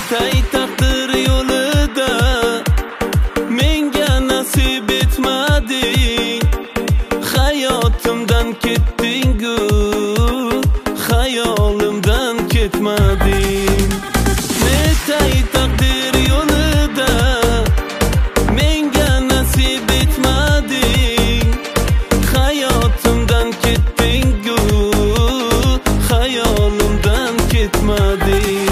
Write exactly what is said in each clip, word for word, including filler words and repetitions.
Netay taqdir yo'lida menga nasib etmading, hayotimdan ketding-ku, hayolimdan ketmading. Netay taqdir yo'lida menga nasib etmading, hayotimdan ketding-ku, hayolimdan ketmading.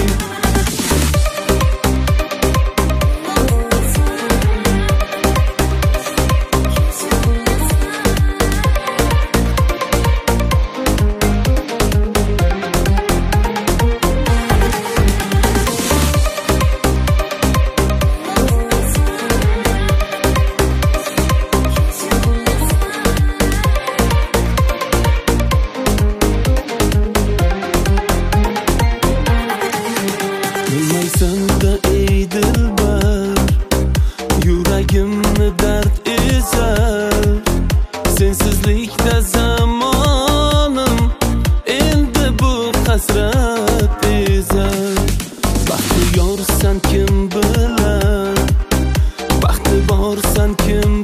Bilmaysan-da ey dilbar, yuragimni dard ezar. Sensizlikda zamonim endi bu hasrat ezar. Baxti yorsan kim bilar, baxti borsan kim